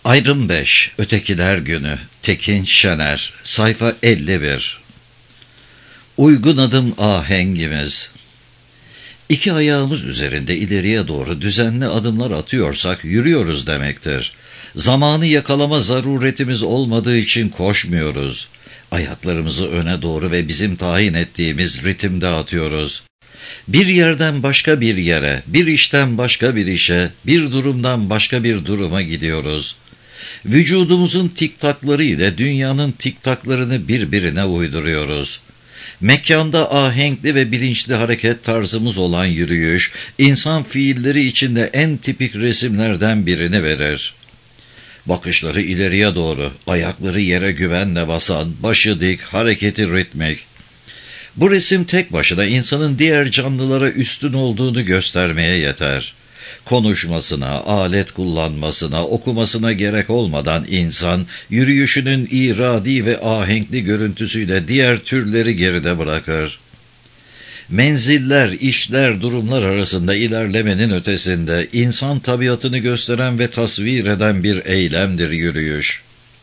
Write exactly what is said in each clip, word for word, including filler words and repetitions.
Ayrım beş, Ötekiler Günü, Tekin Şener, sayfa elli bir. Uygun adım ahengimiz. İki ayağımız üzerinde ileriye doğru düzenli adımlar atıyorsak yürüyoruz demektir. Zamanı yakalama zaruretimiz olmadığı için koşmuyoruz. Ayaklarımızı öne doğru ve bizim tayin ettiğimiz ritimde atıyoruz. Bir yerden başka bir yere, bir işten başka bir işe, bir durumdan başka bir duruma gidiyoruz. Vücudumuzun tiktakları ile dünyanın tiktaklarını birbirine uyduruyoruz. Mekanda ahenkli ve bilinçli hareket tarzımız olan yürüyüş, insan fiilleri içinde en tipik resimlerden birini verir. Bakışları ileriye doğru, ayakları yere güvenle basan, başı dik, hareketi ritmik. Bu resim tek başına insanın diğer canlılara üstün olduğunu göstermeye yeter. Konuşmasına, alet kullanmasına, okumasına gerek olmadan insan, yürüyüşünün iradi ve ahenkli görüntüsüyle diğer türleri geride bırakır. Menziller, işler, durumlar arasında ilerlemenin ötesinde insan tabiatını gösteren ve tasvir eden bir eylemdir yürüyüş.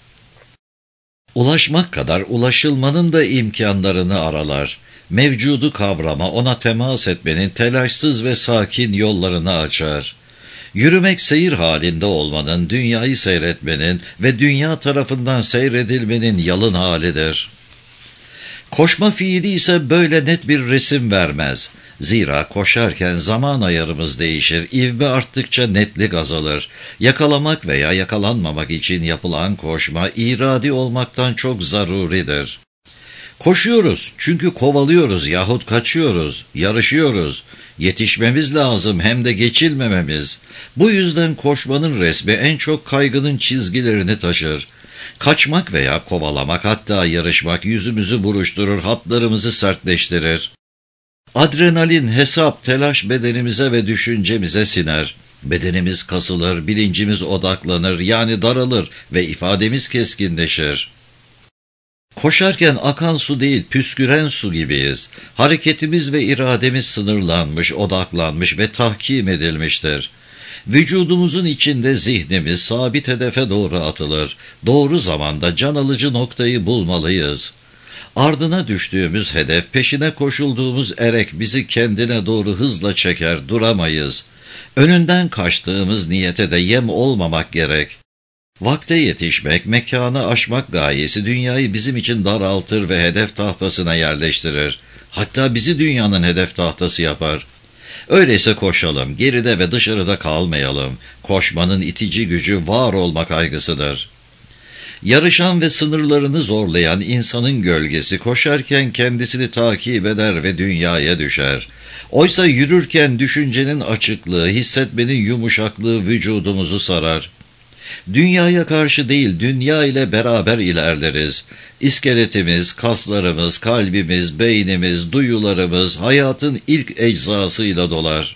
Ulaşmak kadar ulaşılmanın da imkanlarını aralar. Mevcudu kavrama, ona temas etmenin telaşsız ve sakin yollarını açar. Yürümek seyir halinde olmanın, dünyayı seyretmenin ve dünya tarafından seyredilmenin yalın halidir. Koşma fiili ise böyle net bir resim vermez. Zira koşarken zaman ayarımız değişir, ivme arttıkça netlik azalır. Yakalamak veya yakalanmamak için yapılan koşma, iradi olmaktan çok zaruridir. Koşuyoruz çünkü kovalıyoruz yahut kaçıyoruz, yarışıyoruz. Yetişmemiz lazım hem de geçilmememiz. Bu yüzden koşmanın resmi en çok kaygının çizgilerini taşır. Kaçmak veya kovalamak, hatta yarışmak yüzümüzü buruşturur, hatlarımızı sertleştirir. Adrenalin, hesap, telaş bedenimize ve düşüncemize siner. Bedenimiz kasılır, bilincimiz odaklanır, yani daralır ve ifademiz keskinleşir. Koşarken akan su değil, püsküren su gibiyiz. Hareketimiz ve irademiz sınırlanmış, odaklanmış ve tahkim edilmiştir. Vücudumuzun içinde zihnimiz sabit hedefe doğru atılır. Doğru zamanda can alıcı noktayı bulmalıyız. Ardına düştüğümüz hedef, peşine koşulduğumuz erek bizi kendine doğru hızla çeker, duramayız. Önünden kaçtığımız niyete de yem olmamak gerek. Vakte yetişmek, mekanı aşmak gayesi dünyayı bizim için daraltır ve hedef tahtasına yerleştirir. Hatta bizi dünyanın hedef tahtası yapar. Öyleyse koşalım, geride ve dışarıda kalmayalım. Koşmanın itici gücü var olma kaygısıdır. Yarışan ve sınırlarını zorlayan insanın gölgesi koşarken kendisini takip eder ve dünyaya düşer. Oysa yürürken düşüncenin açıklığı, hissetmenin yumuşaklığı vücudumuzu sarar. Dünyaya karşı değil, dünya ile beraber ilerleriz. İskeletimiz, kaslarımız, kalbimiz, beynimiz, duyularımız hayatın ilk eczasıyla dolar.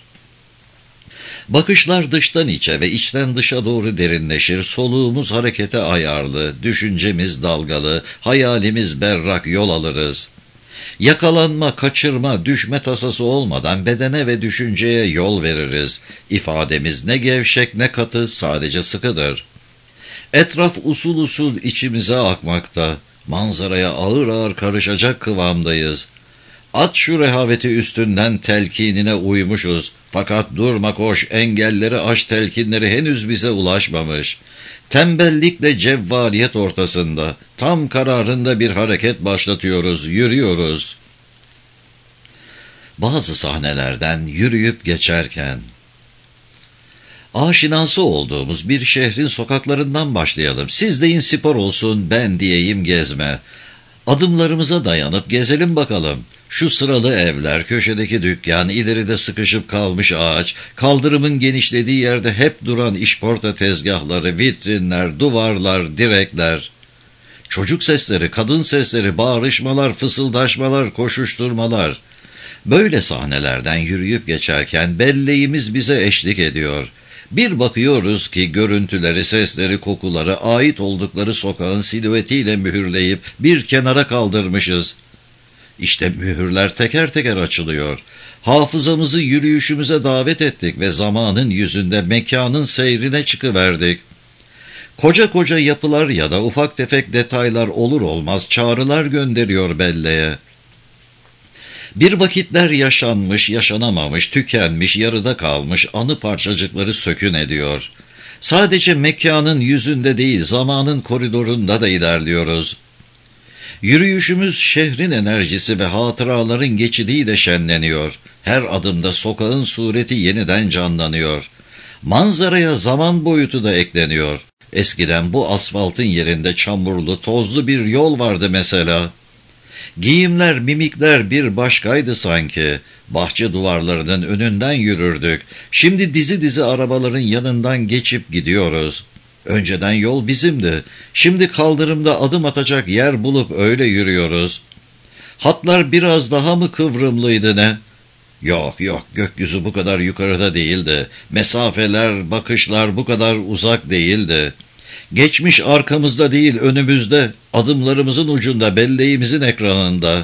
Bakışlar dıştan içe ve içten dışa doğru derinleşir, soluğumuz harekete ayarlı, düşüncemiz dalgalı, hayalimiz berrak, yol alırız. Yakalanma, kaçırma, düşme tasası olmadan bedene ve düşünceye yol veririz. İfademiz ne gevşek ne katı, sadece sıkıdır. Etraf usul usul içimize akmakta, manzaraya ağır ağır karışacak kıvamdayız. At şu rehaveti üstünden telkinine uymuşuz. Fakat durma koş, engelleri aş telkinleri henüz bize ulaşmamış. Tembellikle cevvaliyet ortasında, tam kararında bir hareket başlatıyoruz, yürüyoruz. Bazı sahnelerden yürüyüp geçerken, aşinası olduğumuz bir şehrin sokaklarından başlayalım. Siz deyin spor olsun, ben diyeyim gezme. Adımlarımıza dayanıp gezelim bakalım. Şu sıralı evler, köşedeki dükkan, ileride sıkışıp kalmış ağaç, kaldırımın genişlediği yerde hep duran işporta tezgahları, vitrinler, duvarlar, direkler. Çocuk sesleri, kadın sesleri, bağırışmalar, fısıldaşmalar, koşuşturmalar. Böyle sahnelerden yürüyüp geçerken belleğimiz bize eşlik ediyor. Bir bakıyoruz ki görüntüleri, sesleri, kokuları ait oldukları sokağın silüetiyle mühürleyip bir kenara kaldırmışız. İşte mühürler teker teker açılıyor. Hafızamızı yürüyüşümüze davet ettik ve zamanın yüzünde mekanın seyrine çıkıverdik. Koca koca yapılar ya da ufak tefek detaylar olur olmaz çağrılar gönderiyor belleğe. Bir vakitler yaşanmış, yaşanamamış, tükenmiş, yarıda kalmış anı parçacıkları sökün ediyor. Sadece mekanın yüzünde değil, zamanın koridorunda da ilerliyoruz. Yürüyüşümüz şehrin enerjisi ve hatıraların geçidiyle şenleniyor. Her adımda sokağın sureti yeniden canlanıyor. Manzaraya zaman boyutu da ekleniyor. Eskiden bu asfaltın yerinde çamurlu, tozlu bir yol vardı mesela. Giyimler, mimikler bir başkaydı sanki. Bahçe duvarlarının önünden yürürdük. Şimdi dizi dizi arabaların yanından geçip gidiyoruz. Önceden yol bizimdi. Şimdi kaldırımda adım atacak yer bulup öyle yürüyoruz. Hatlar biraz daha mı kıvrımlıydı ne? Yok yok, gökyüzü bu kadar yukarıda değildi. Mesafeler, bakışlar bu kadar uzak değildi. Geçmiş arkamızda değil, önümüzde, adımlarımızın ucunda, belleğimizin ekranında.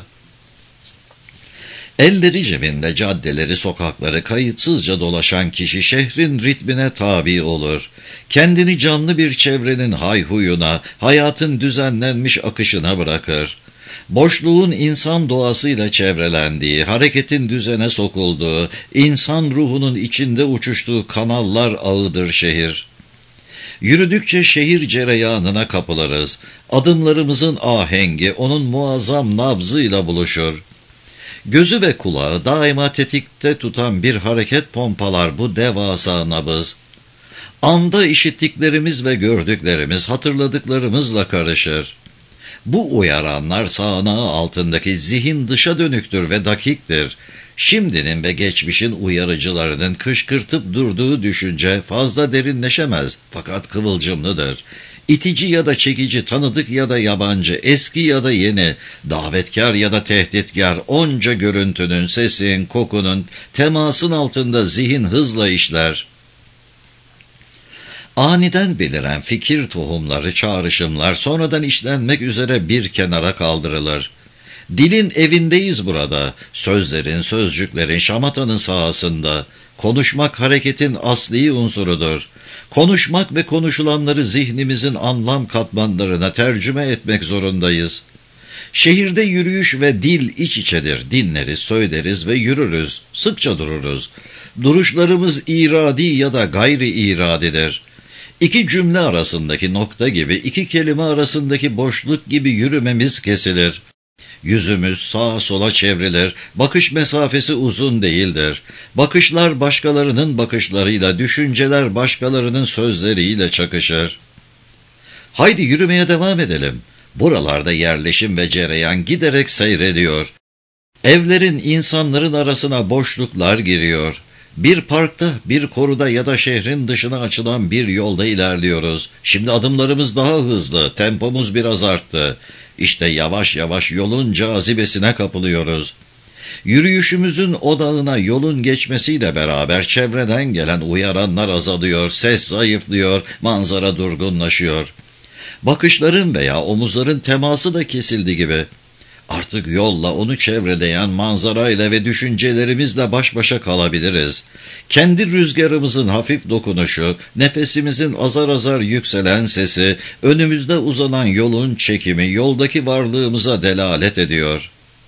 Elleri cebinde caddeleri, sokakları kayıtsızca dolaşan kişi şehrin ritmine tabi olur. Kendini canlı bir çevrenin hayhuyuna, hayatın düzenlenmiş akışına bırakır. Boşluğun insan doğasıyla çevrelendiği, hareketin düzene sokulduğu, insan ruhunun içinde uçuştuğu kanallar ağıdır şehir. Yürüdükçe şehir cereyanına kapılırız. Adımlarımızın ahengi onun muazzam nabzıyla buluşur. Gözü ve kulağı daima tetikte tutan bir hareket pompalar bu devasa nabız. Anda işittiklerimiz ve gördüklerimiz hatırladıklarımızla karışır. Bu uyaranlar sağanağı altındaki zihin dışa dönüktür ve dakiktir. Şimdinin ve geçmişin uyarıcılarının kışkırtıp durduğu düşünce fazla derinleşemez fakat kıvılcımlıdır. İtici ya da çekici, tanıdık ya da yabancı, eski ya da yeni, davetkar ya da tehditkar, onca görüntünün, sesin, kokunun, temasın altında zihin hızla işler. Aniden beliren fikir tohumları, çağrışımlar sonradan işlenmek üzere bir kenara kaldırılır. Dilin evindeyiz burada, sözlerin, sözcüklerin, şamatanın sahasında. Konuşmak hareketin asli unsurudur. Konuşmak ve konuşulanları zihnimizin anlam katmanlarına tercüme etmek zorundayız. Şehirde yürüyüş ve dil iç içedir. Dinleriz, söyleriz ve yürürüz. Sıkça dururuz. Duruşlarımız iradi ya da gayri iradidir. İki cümle arasındaki nokta gibi, iki kelime arasındaki boşluk gibi yürümemiz kesilir. Yüzümüz sağa sola çevrilir, bakış mesafesi uzun değildir. Bakışlar başkalarının bakışlarıyla, düşünceler başkalarının sözleriyle çakışır. Haydi yürümeye devam edelim. Buralarda yerleşim ve cereyan giderek seyrediyor. Evlerin, insanların arasına boşluklar giriyor. Bir parkta, bir koruda ya da şehrin dışına açılan bir yolda ilerliyoruz. Şimdi adımlarımız daha hızlı, tempomuz biraz arttı. İşte yavaş yavaş yolun cazibesine kapılıyoruz. Yürüyüşümüzün odağına yolun geçmesiyle beraber çevreden gelen uyaranlar azalıyor, ses zayıflıyor, manzara durgunlaşıyor. Bakışların veya omuzların teması da kesildi gibi. Artık yolla, onu çevreleyen manzarayla ve düşüncelerimizle baş başa kalabiliriz. Kendi rüzgarımızın hafif dokunuşu, nefesimizin azar azar yükselen sesi, önümüzde uzanan yolun çekimi, yoldaki varlığımıza delalet ediyor.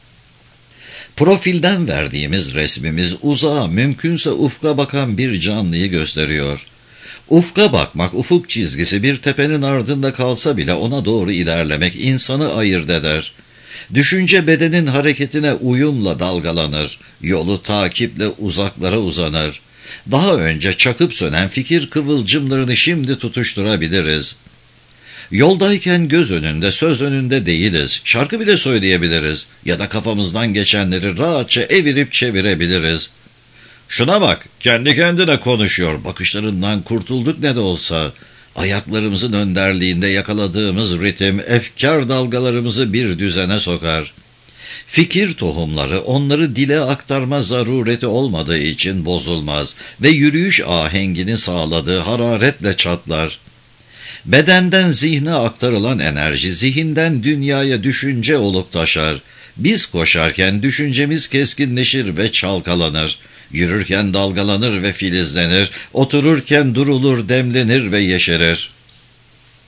Profilden verdiğimiz resmimiz uzağa, mümkünse ufka bakan bir canlıyı gösteriyor. Ufka bakmak, ufuk çizgisi bir tepenin ardında kalsa bile ona doğru ilerlemek insanı ayırt eder. Düşünce bedenin hareketine uyumla dalgalanır, yolu takiple uzaklara uzanır. Daha önce çakıp sönen fikir kıvılcımlarını şimdi tutuşturabiliriz. Yoldayken göz önünde, söz önünde değiliz. Şarkı bile söyleyebiliriz ya da kafamızdan geçenleri rahatça evirip çevirebiliriz. Şuna bak, kendi kendine konuşuyor, bakışlarından kurtulduk ne de olsa. Ayaklarımızın önderliğinde yakaladığımız ritim, efkar dalgalarımızı bir düzene sokar. Fikir tohumları onları dile aktarma zarureti olmadığı için bozulmaz ve yürüyüş ahengini sağladığı hararetle çatlar. Bedenden zihne aktarılan enerji, zihinden dünyaya düşünce olup taşar. Biz koşarken düşüncemiz keskinleşir ve çalkalanır. Yürürken dalgalanır ve filizlenir, otururken durulur, demlenir ve yeşerir.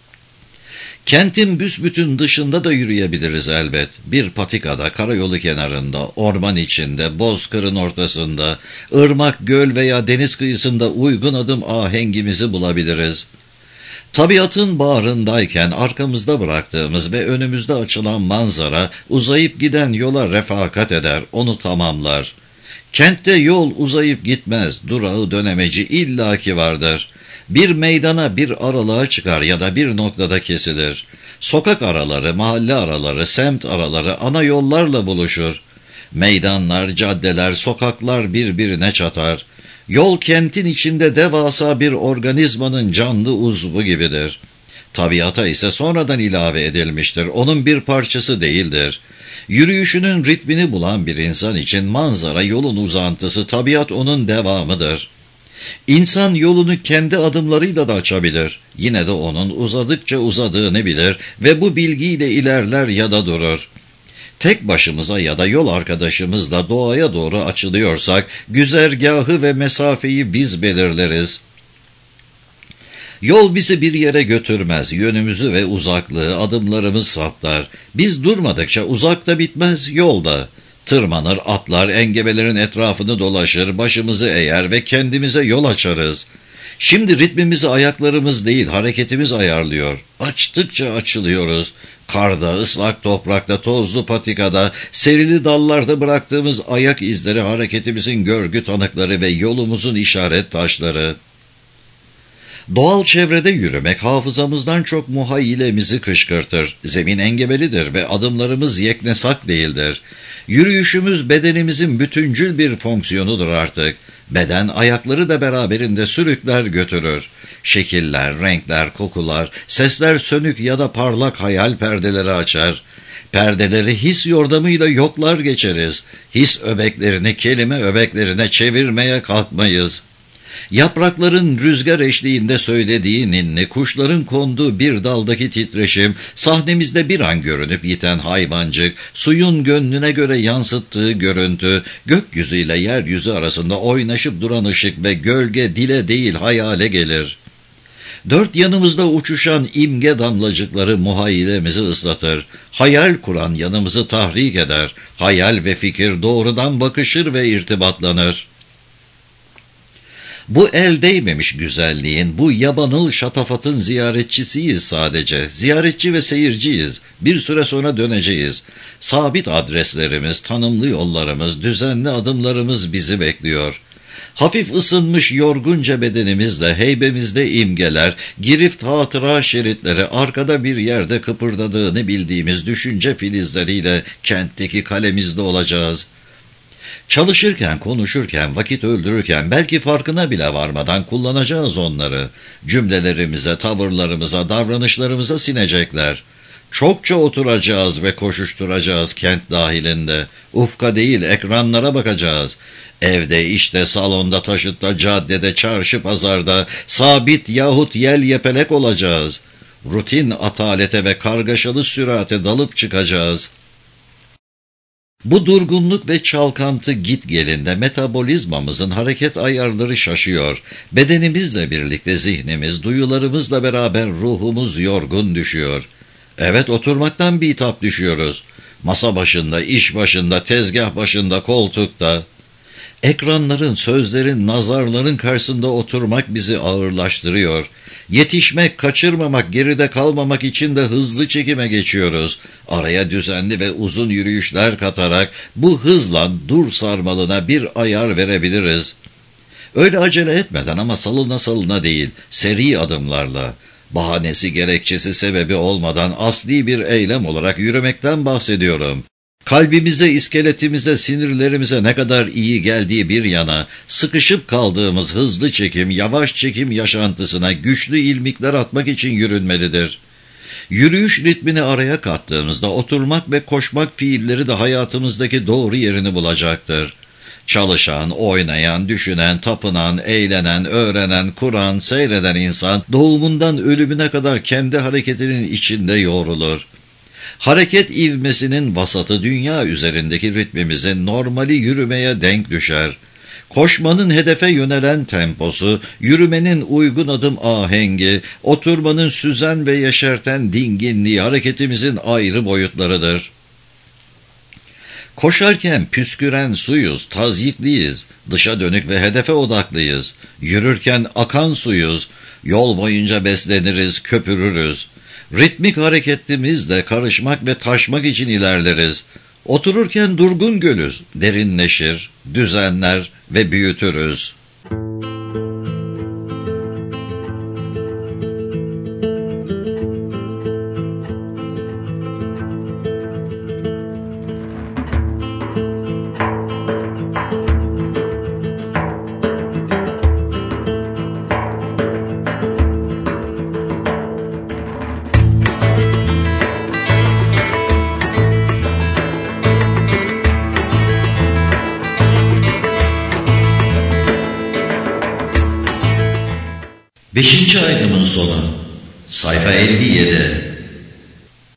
Kentin büsbütün dışında da yürüyebiliriz elbet. Bir patikada, karayolu kenarında, orman içinde, bozkırın ortasında, ırmak, göl veya deniz kıyısında uygun adım ahengimizi bulabiliriz. Tabiatın bağrındayken arkamızda bıraktığımız ve önümüzde açılan manzara uzayıp giden yola refakat eder, onu tamamlar. Kentte yol uzayıp gitmez, durağı dönemeci illaki vardır. Bir meydana bir aralığa çıkar ya da bir noktada kesilir. Sokak araları, mahalle araları, semt araları ana yollarla buluşur. Meydanlar, caddeler, sokaklar birbirine çatar. Yol kentin içinde devasa bir organizmanın canlı uzvu gibidir. Tabiata ise sonradan ilave edilmiştir, onun bir parçası değildir. Yürüyüşünün ritmini bulan bir insan için manzara yolun uzantısı, tabiat onun devamıdır. İnsan yolunu kendi adımlarıyla da açabilir. Yine de onun uzadıkça uzadığını bilir ve bu bilgiyle ilerler ya da durur. Tek başımıza ya da yol arkadaşımızla doğaya doğru açılıyorsak, güzergahı ve mesafeyi biz belirleriz. Yol bizi bir yere götürmez, yönümüzü ve uzaklığı adımlarımız saptar. Biz durmadıkça uzakta bitmez, yolda. Tırmanır, atlar, engebelerin etrafını dolaşır, başımızı eğer ve kendimize yol açarız. Şimdi ritmimizi ayaklarımız değil, hareketimiz ayarlıyor. Açtıkça açılıyoruz. Karda, ıslak toprakta, tozlu patikada, serili dallarda bıraktığımız ayak izleri hareketimizin görgü tanıkları ve yolumuzun işaret taşları. Doğal çevrede yürümek hafızamızdan çok muhayyilemizi kışkırtır. Zemin engebelidir ve adımlarımız yeknesak değildir. Yürüyüşümüz bedenimizin bütüncül bir fonksiyonudur artık. Beden ayakları da beraberinde sürükler götürür. Şekiller, renkler, kokular, sesler sönük ya da parlak hayal perdeleri açar. Perdeleri his yordamıyla yoklar geçeriz. His öbeklerini kelime öbeklerine çevirmeye kalkmayız. Yaprakların rüzgar eşliğinde söylediği ninni, kuşların konduğu bir daldaki titreşim, sahnemizde bir an görünüp yiten hayvancık, suyun gönlüne göre yansıttığı görüntü, gökyüzüyle yeryüzü arasında oynaşıp duran ışık ve gölge dile değil hayale gelir. Dört yanımızda uçuşan imge damlacıkları muhayyilemizi ıslatır. Hayal kuran yanımızı tahrik eder. Hayal ve fikir doğrudan bakışır ve irtibatlanır. Bu el değmemiş güzelliğin, bu yabanıl şatafatın ziyaretçisiyiz sadece. Ziyaretçi ve seyirciyiz. Bir süre sonra döneceğiz. Sabit adreslerimiz, tanımlı yollarımız, düzenli adımlarımız bizi bekliyor. Hafif ısınmış yorgunca bedenimizle, heybemizde imgeler, girift hatıra şeritleri, arkada bir yerde kıpırdadığını bildiğimiz düşünce filizleriyle kentteki kalemizde olacağız. Çalışırken, konuşurken, vakit öldürürken, belki farkına bile varmadan kullanacağız onları. Cümlelerimize, tavırlarımıza, davranışlarımıza sinecekler. Çokça oturacağız ve koşuşturacağız kent dahilinde. Ufka değil, ekranlara bakacağız. Evde, işte, salonda, taşıtta, caddede, çarşı, pazarda, sabit yahut yel yepelek olacağız. Rutin atalete ve kargaşalı sürate dalıp çıkacağız. Bu durgunluk ve çalkantı git gelinde metabolizmamızın hareket ayarları şaşıyor. Bedenimizle birlikte zihnimiz, duyularımızla beraber ruhumuz yorgun düşüyor. Evet, oturmaktan bitap düşüyoruz. Masa başında, iş başında, tezgah başında, koltukta. Ekranların, sözlerin, nazarların karşısında oturmak bizi ağırlaştırıyor. Yetişmek, kaçırmamak, geride kalmamak için de hızlı çekime geçiyoruz. Araya düzenli ve uzun yürüyüşler katarak bu hızla dur sarmalına bir ayar verebiliriz. Öyle acele etmeden ama salına salına değil, seri adımlarla, bahanesi, gerekçesi, sebebi olmadan asli bir eylem olarak yürümekten bahsediyorum. Kalbimize, iskeletimize, sinirlerimize ne kadar iyi geldiği bir yana, sıkışıp kaldığımız hızlı çekim, yavaş çekim yaşantısına güçlü ilmikler atmak için yürünmelidir. Yürüyüş ritmini araya kattığımızda oturmak ve koşmak fiilleri de hayatımızdaki doğru yerini bulacaktır. Çalışan, oynayan, düşünen, tapınan, eğlenen, öğrenen, kuran, seyreden insan doğumundan ölümüne kadar kendi hareketinin içinde yoğrulur. Hareket ivmesinin vasatı dünya üzerindeki ritmimizin normali yürümeye denk düşer. Koşmanın hedefe yönelen temposu, yürümenin uygun adım ahengi, oturmanın süzen ve yeşerten dinginliği hareketimizin ayrı boyutlarıdır. Koşarken püsküren suyuz, tazyikliyiz, dışa dönük ve hedefe odaklıyız. Yürürken akan suyuz, yol boyunca besleniriz, köpürürüz. Ritmik hareketimizle karışmak ve taşmak için ilerleriz. Otururken durgun gölüz, derinleşir, düzenler ve büyütürüz. Beşinci aydımın sonu. Sayfa elli yedi.